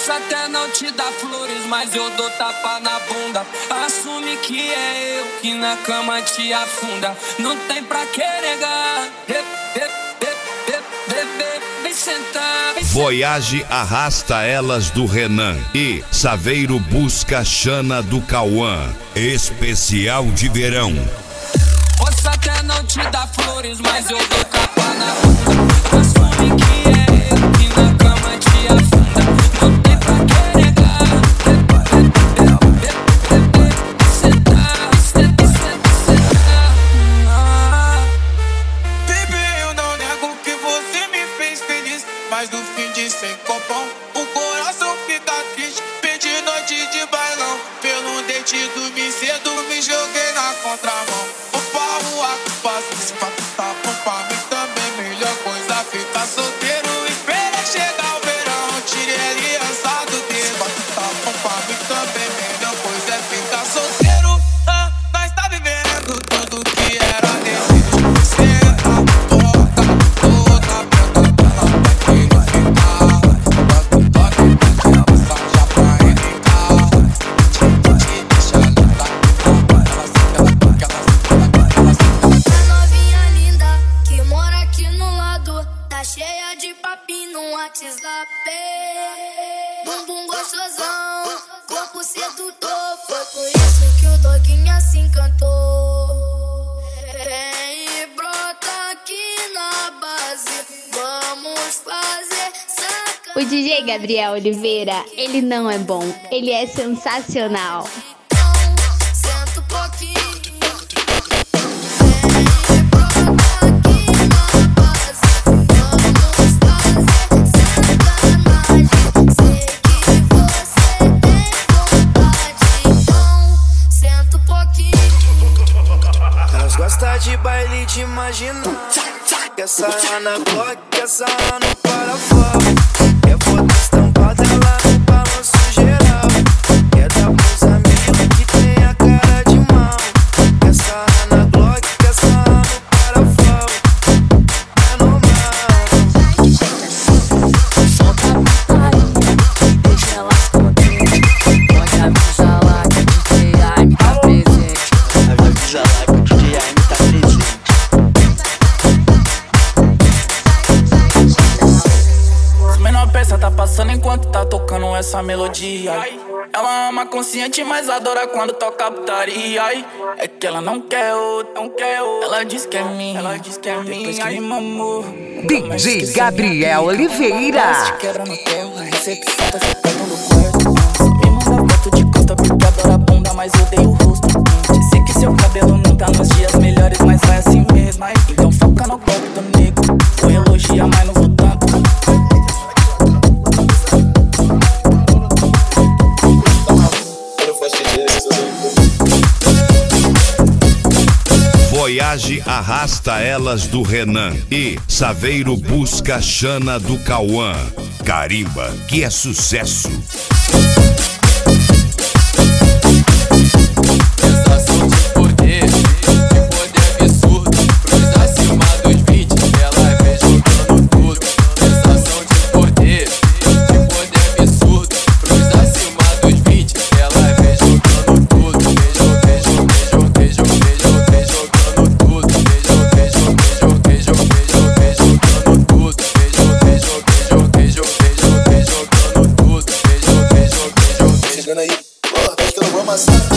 Posso até não te dar flores, mas eu dou tapa na bunda. Assume que é eu que na cama te afunda. Não tem pra que negar. Vem sentar. Voyage arrasta elas do Renan e Saveiro busca Xana do Cauã. Especial de verão. Posso até não te dar flores, mas eu dou tapa na bunda. Assume que é eu que na cama te afunda. Não tem pra que negar. Baby, eu não nego que você me fez feliz, mas no fim de sem copão o coração fica triste. Perdi noite de bailão, pelo dente dormi cedo, me joguei na contramão. A culpa se tá bom pra mim também. Melhor coisa ficar solteiro. Espera chegar o verão, tire ele essa do dedo. Tá bom pra mim também. Melhor coisa é ficar solteiro. Nós tá vivendo tudo que era desejo. Cê a boca toda aberta pra ela daquele ficar. Toque ela já pra ele cá. Te deixa linda. Ela sabe ela toca, ela cheia de papi no WhatsApp. Bumbum gostosão, corpo sedutor. Foi por isso que o doguinho assim cantou. Vem e brota aqui na base, vamos fazer sacanagem. O DJ Gabriel Oliveira, ele não é bom, ele é sensacional. Senta um pouquinho. Gosta de baile de imaginar. Quer sarrar na Glock, quer sarrar no parafuso. Quer foto estampada, ela no balanço geral. Quer dar pros amigos que tem a cara de mal. Quer sarrar na Glock, quer sarrar no parafuso. É normal. Solta a putaria, deixa ela esconder. Pode avisar lá que o DJ Aime tá presente. Avisa lá que o DJ Aime tá presente. Os menor peça tá passando enquanto tá tocando essa melodia. Ela ama consciente, mas adora quando toca putaria. É que ela não quer outro, não quer outro. Ela diz que é minha, ela diz que é minha. Depois que me mamou, DJ Gabriel Oliveira. Quebra no terra, recepção tá secando no quarto. Me manda foto de costa porque adora a bunda, mas odeio o rosto. Disse que seu cabelo não tá nos dias melhores, mas vai assim mesmo. Então foca no golpe do nego. Vou elogiar, mas não vou tanto. Voyage arrasta elas do Renan e Saveiro busca Xana do Cauã. Carimba, que é sucesso. Sensação de poder absurdo. Pros acima dos 20, ela vem jogando tudo. Sensação de poder absurdo. Pros acima dos 20, ela vem jogando tudo. Vem jogando tudo. Chegando aí, pô, acho que eu não vou amassar.